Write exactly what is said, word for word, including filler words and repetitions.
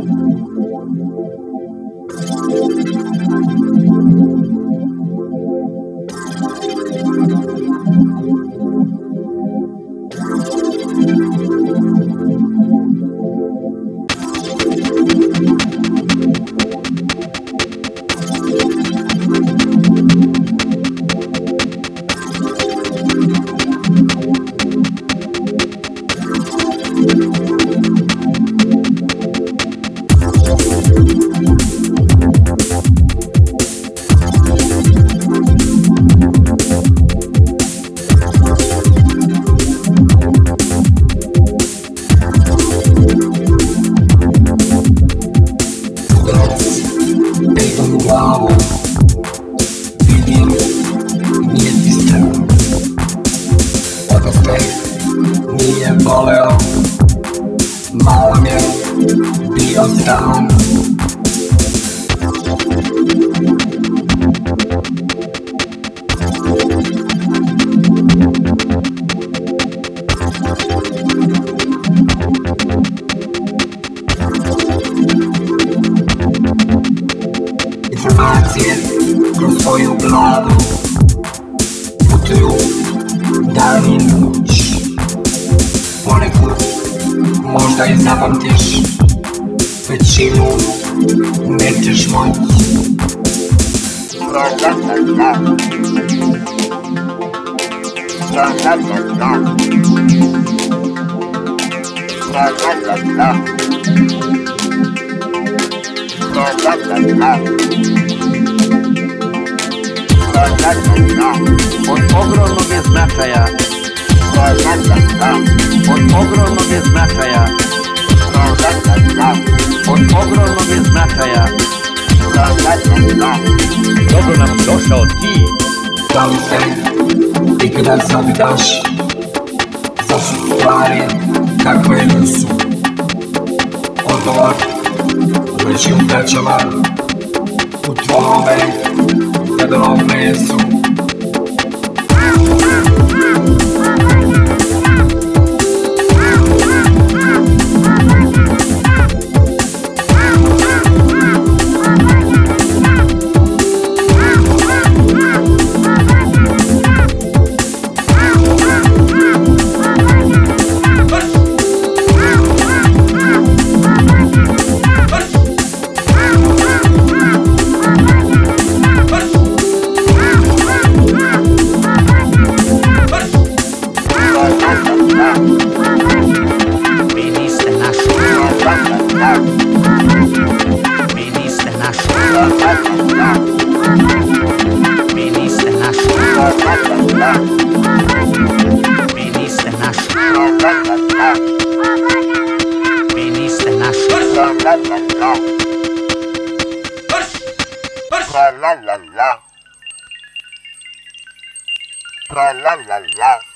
Glavu vidim, nije ti strano. Odnostek nije boleo, malo mi je bio stan. Informacije kroz svoju glavu putuju dan i noć. Ponekad možda i zapamtiš, većinu nećeš moći. La la la la La la la la La la la la La la la la La la la la Od ogromnog je značaja La la la la Od ogromnog je značaja La la la la Od ogromnog je značaja La la la la Dobro nam došao ti. Da li se ikada zapitaš zašto stvari kakve nisu? Odgovor leži u vrećama, u tvome debelom mesu. La la la la La la la la